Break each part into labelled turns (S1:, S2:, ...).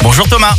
S1: Bonjour Thomas.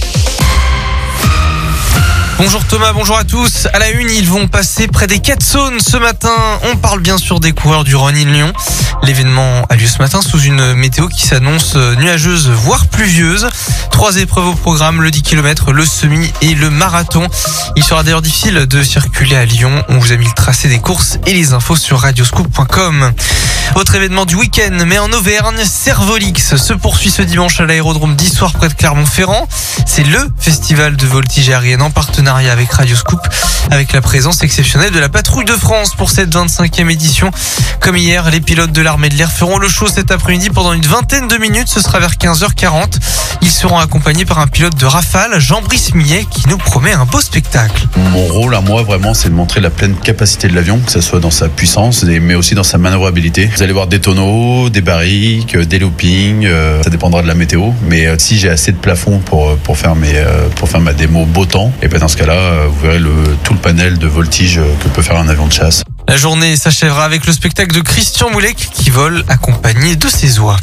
S2: Bonjour Thomas, bonjour à tous. À la une, ils vont passer près des 4 zones ce matin. On parle bien sûr des coureurs du Running Lyon. L'événement a lieu ce matin sous une météo qui s'annonce nuageuse, voire pluvieuse. 3 épreuves au programme, le 10 km, le semi et le marathon. Il sera d'ailleurs difficile de circuler à Lyon. On vous a mis le tracé des courses et les infos sur radioscoop.com. Autre événement du week-end, mais en Auvergne, Servolix se poursuit ce dimanche à l'aérodrome d'Issoire près de Clermont-Ferrand. C'est le festival de voltige aérienne en partenariat avec Radioscoop, avec la présence exceptionnelle de la Patrouille de France pour cette 25e édition. Comme hier, les pilotes de l'armée de l'air feront le show cet après-midi pendant une vingtaine de minutes. Ce sera vers 15h40. Ils seront accompagnés par un pilote de Rafale, Jean-Brice Millet, qui nous promet un beau spectacle.
S3: Mon rôle à moi, vraiment, c'est de montrer la pleine capacité de l'avion, que ce soit dans sa puissance, mais aussi dans sa manœuvrabilité. Vous allez voir des tonneaux, des barriques, des loopings, ça dépendra de la météo. Mais si j'ai assez de plafond pour faire ma démo beau temps, et ben dans ce cas-là, vous verrez tout le panel de voltige que peut faire un avion de chasse.
S2: La journée s'achèvera avec le spectacle de Christian Moulec qui vole accompagné de ses oies.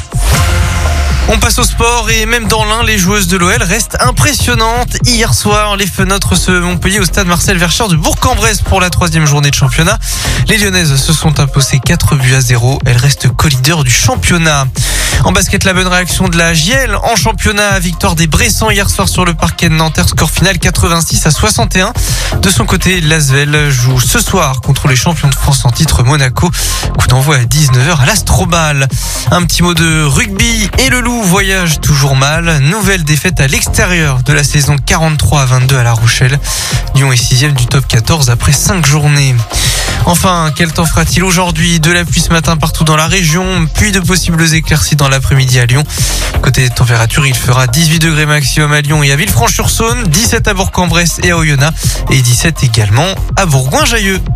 S2: On passe au sport et même dans l'Ain, les joueuses de l'OL restent impressionnantes. Hier soir, les Fenôtres se Montpellier au stade Marcel Verscher de Bourg-en-Bresse pour la 3e journée de championnat. Les Lyonnaises se sont imposées 4-0. Elles restent co-leaders du championnat. En basket, la bonne réaction de la JL en championnat. Victoire des Bressans hier soir sur le parquet de Nanterre. Score final 86-61. De son côté, l'Asvel joue ce soir contre les champions de France en titre Monaco. Coup d'envoi à 19h à l'Astrobal. Un petit mot de rugby et le Loup voyage toujours mal. Nouvelle défaite à l'extérieur de la saison 43-22 à La Rochelle. Lyon est 6e du top 14 après 5 journées. Enfin, quel temps fera-t-il aujourd'hui? De la pluie ce matin partout dans la région, puis de possibles éclaircies dans l'après-midi à Lyon. Côté température, il fera 18 degrés maximum à Lyon et à Villefranche-sur-Saône, 17 à Bourg-en-Bresse et à Oyonnax et 17 également à Bourgoin-Jallieu.